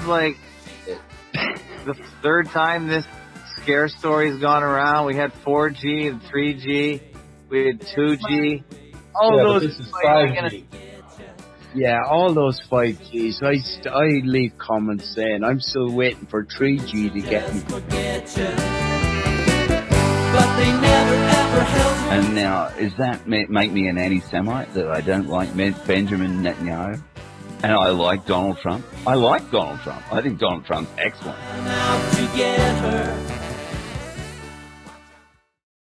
like the third time this scare story's gone around. We had 4G and 3G. We had 2G. All those. This is 5G. Yeah, all those 5Gs. I leave comments saying I'm still waiting for 3G to get me. And now, does that make me an anti-Semite, that I don't like Benjamin Netanyahu? And I like Donald Trump? I like Donald Trump. I think Donald Trump's excellent.